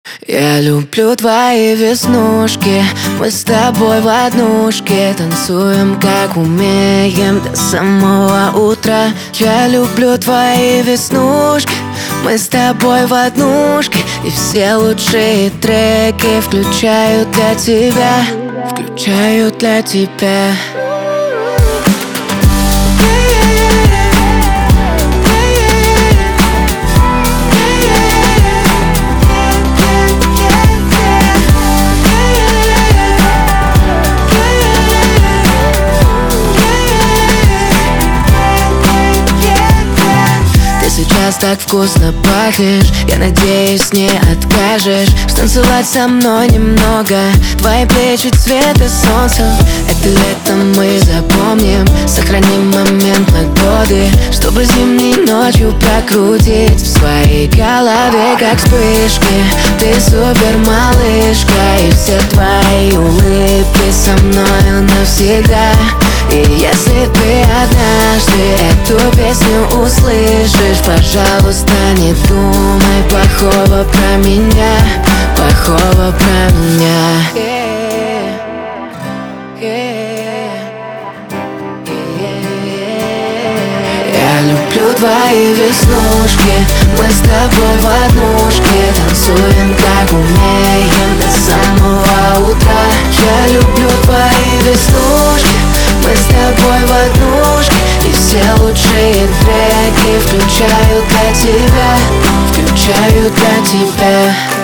Я люблю твои веснушки, мы с тобой в однушке танцуем, как умеем, до самого утра. Я люблю твои веснушки, мы с тобой в однушке, и все лучшие треки включаю для тебя, включаю для тебя. Сейчас так вкусно пахнешь, я надеюсь, не откажешь станцевать со мной немного. Твои плечи цвета солнца, это лето мы запомним. Сохраним момент погоды, чтобы зимней ночью прокрутить в своей голове, как вспышки. Ты супер малышка, и все твои улыбки со мною навсегда. И если ты однажды эту песню услышишь, пожалуйста, не думай плохого про меня, плохого про меня. Я люблю твои веснушки, мы с тобой в однушке танцуем, как умеем, до самого утра. Я люблю твои веснушки, мы с тобой в однушке, и все лучшие треки включаю для тебя, включаю для тебя.